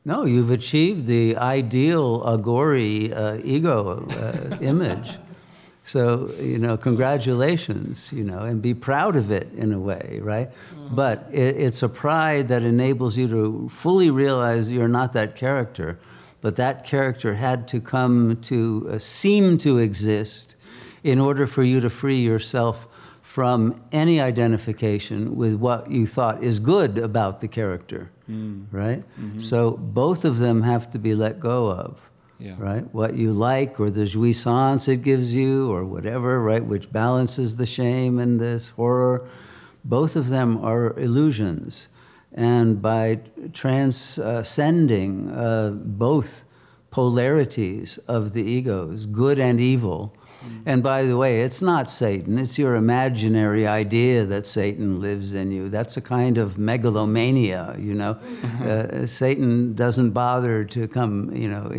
No, you've achieved the ideal Aghori ego image. So, congratulations, and be proud of it in a way, right? But it's a pride that enables you to fully realize you're not that character, but that character had to come to seem to exist in order for you to free yourself from any identification with what you thought is good about the character, right? Mm-hmm. So both of them have to be let go of. Yeah. Right? What you like, or the jouissance it gives you, or whatever, right? Which balances the shame and this horror. Both of them are illusions. And by transcending both polarities of the egos, good and evil, and by the way, it's not Satan. It's your imaginary idea that Satan lives in you. That's a kind of megalomania, Satan doesn't bother to come,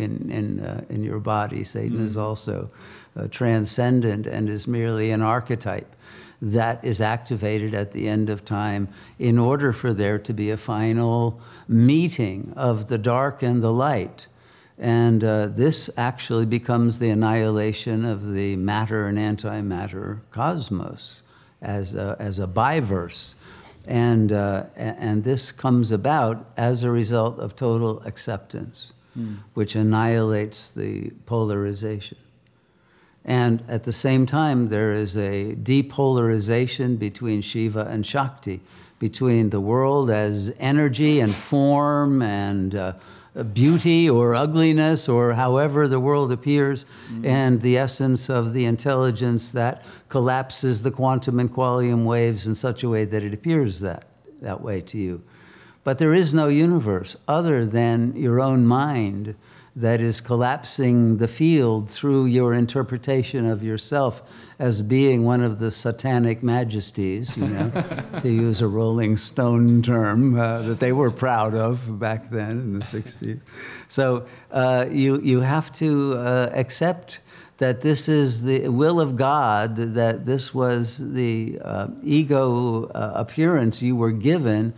in your body. Satan is also transcendent and is merely an archetype that is activated at the end of time in order for there to be a final meeting of the dark and the light. And this actually becomes the annihilation of the matter and antimatter cosmos as a biverse. And this comes about as a result of total acceptance, which annihilates the polarization. And at the same time, there is a depolarization between Shiva and Shakti, between the world as energy and form and beauty or ugliness or however the world appears, and the essence of the intelligence that collapses the quantum and quantum waves in such a way that it appears that way to you. But there is no universe other than your own mind that is collapsing the field through your interpretation of yourself as being one of the satanic majesties, to use a Rolling Stone term that they were proud of back then in the 60s. So you have to accept that this is the will of God, that this was the ego appearance you were given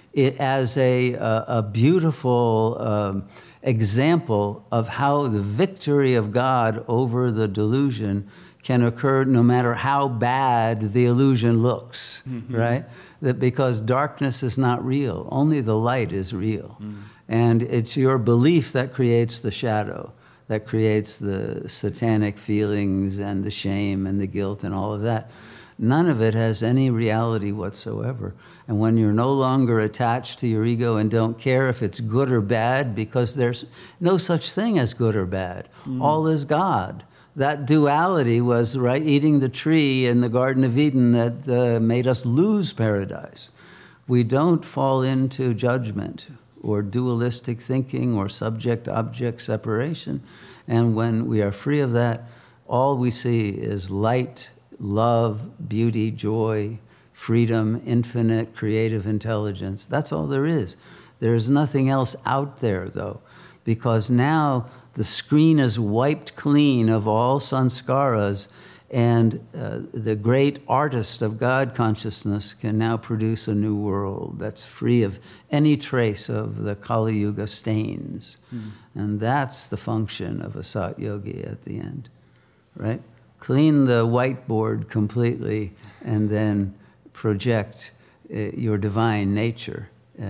as a beautiful example of how the victory of God over the delusion can occur no matter how bad the illusion looks, right? That because darkness is not real, only the light is real. And it's your belief that creates the shadow, that creates the satanic feelings and the shame and the guilt and all of that. None of it has any reality whatsoever. And when you're no longer attached to your ego and don't care if it's good or bad, because there's no such thing as good or bad. All is God. That duality was, right, eating the tree in the Garden of Eden that made us lose paradise. We don't fall into judgment or dualistic thinking or subject-object separation. And when we are free of that, all we see is light, love, beauty, joy, freedom, infinite creative intelligence. That's all there is. There's nothing else out there, though, because now the screen is wiped clean of all sanskaras, and the great artist of God consciousness can now produce a new world that's free of any trace of the Kali Yuga stains. And that's the function of a Sat Yogi at the end, right? Clean the whiteboard completely and then project your divine nature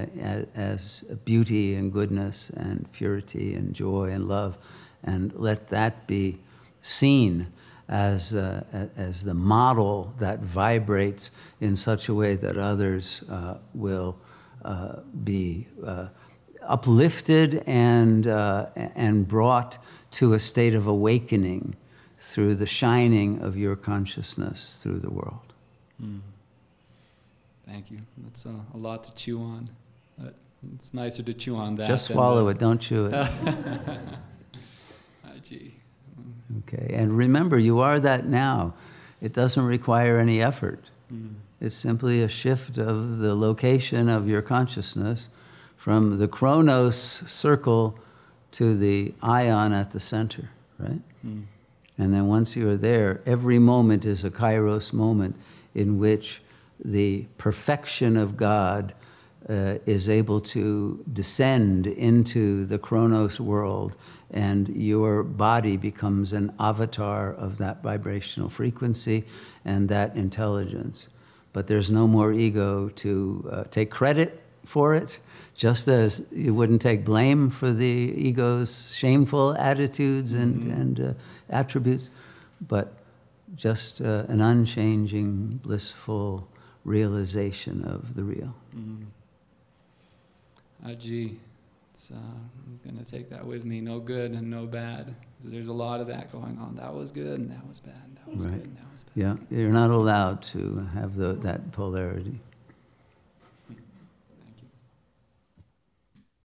as beauty and goodness and purity and joy and love, and let that be seen as the model that vibrates in such a way that others will be uplifted and brought to a state of awakening through the shining of your consciousness through the world. Thank you. That's a lot to chew on. It's nicer to chew on that. Just swallow it, don't chew it. Gee. Okay, and remember, you are that now. It doesn't require any effort. It's simply a shift of the location of your consciousness from the Chronos circle to the ion at the center, right? And then once you're there, every moment is a Kairos moment in which the perfection of God is able to descend into the Chronos world, and your body becomes an avatar of that vibrational frequency and that intelligence. But there's no more ego to take credit for it, just as you wouldn't take blame for the ego's shameful attitudes and attributes, but just an unchanging, blissful realization of the real. Gee, I'm going to take that with me, no good and no bad. There's a lot of that going on. That was good and that was bad. That was good and that was bad. Yeah, you're not allowed to have that polarity.